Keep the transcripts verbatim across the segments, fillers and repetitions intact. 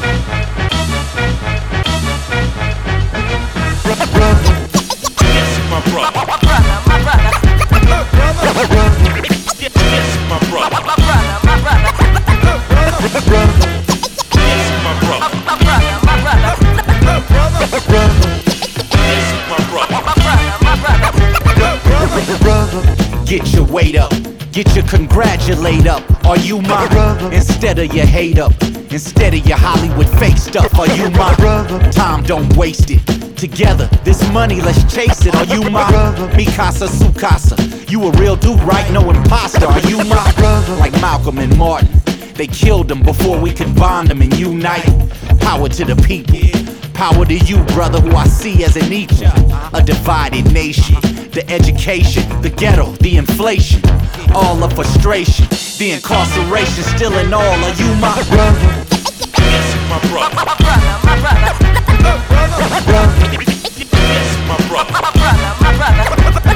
Get your weight up, get your congratulate up. Are you my brother? Instead of your hate up, instead of your Hollywood fake stuff. Are you my brother? Time, don't waste it. Together, this money, let's chase it. Are you my brother? Mikasa Sukasa, you a real dude, right? No imposter. Are you my brother? Like Malcolm and Martin, they killed them before we could bond them and unite. Power to the people, power to you, brother, who I see as an equal. A divided nation, the education, the ghetto, the inflation, all the frustration, the incarceration, still in all. Are you my brother? Yes, my brother. My brother, my brother. My brother, my brother. Yes, my brother. My brother, my brother.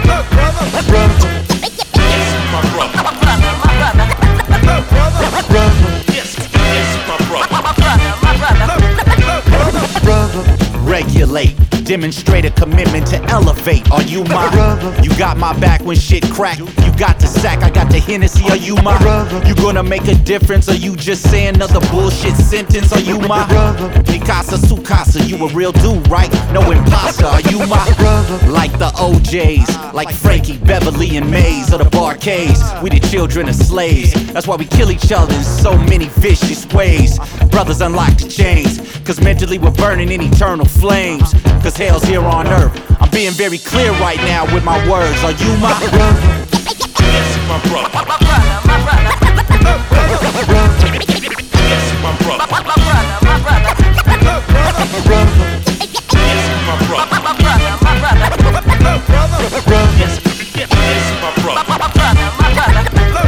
My brother. Yes, my brother. My brother, my brother. My brother, my brother. Yes, yes, my brother. My brother, my brother. My brother. Regulate, demonstrate a commitment to elevate. Are you my brother? You got my back when shit crack. You got the sack, I got the Hennessy. Are you my brother? You gonna make a difference? Or you just saying another bullshit sentence? Are you my brother? Mikasa Sukasa, you a real dude, right? No imposter. Are you my brother? Like the O Js, like Frankie, Beverly, and Mays, or the Barcades. We the children of slaves. That's why we kill each other in so many vicious ways. Brothers unlock the chains, cause mentally we're burning in eternal flames. Cause hell's here on earth. I'm being very clear right now with my words. Are you my brother? Yes, my brother. My brother, my brother. My brother, my brother. Yes, my brother. My brother, my brother. My brother, my brother. Yes, my brother. My brother, my brother. My brother, my brother. Yes, yes, my brother. My brother, my brother.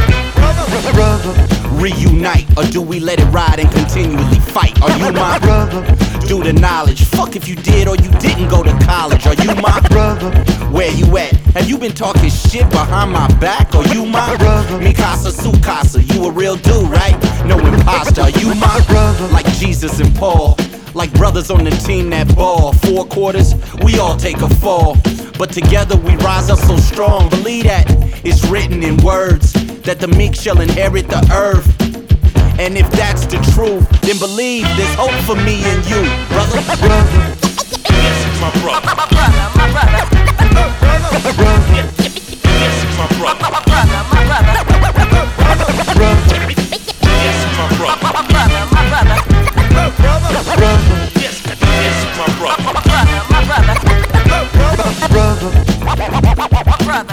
My brother. Reunite, or do we let it ride and continually fight? Are you my brother? Do the knowledge. Fuck if you did or you didn't go to college. Are you my brother? Where you at? Have you been talking shit behind my back? Are you my brother? Mikasa Sukasa, you a real dude, right? No imposter. Are you my brother? Like Jesus and Paul, like brothers on the team that ball. Four quarters, we all take a fall, but together we rise up so strong. Believe that, it's written in words, that the meek shall inherit the earth. And if that's the truth, then believe there's hope for me and you, brother. Brother. Yes, my brother. My brother, my brother. My brother, my brother. Yes, my brother. My brother, my brother. My brother, my brother. Yes, my brother. My brother, my brother. My brother, my brother. Yes, yes, my brother. My brother, my brother. My brother, my brother. My brother.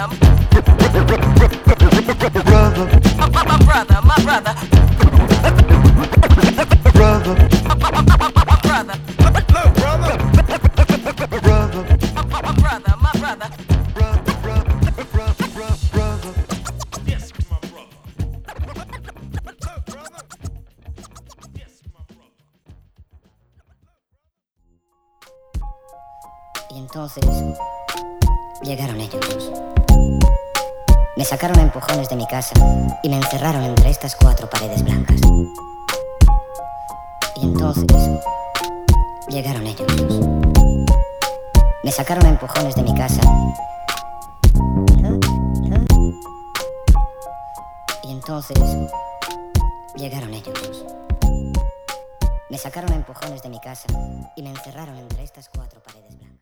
My brother, my brother. Brother, my brother, my brother, my brother, brother, yes, my brother, yes, my brother. Y entonces llegaron ellos. Me sacaron a empujones de mi casa y me encerraron entre estas cuatro paredes blancas. Y entonces llegaron ellos. Me sacaron a empujones de mi casa. Y entonces llegaron ellos. Me sacaron a empujones de mi casa y me encerraron entre estas cuatro paredes blancas.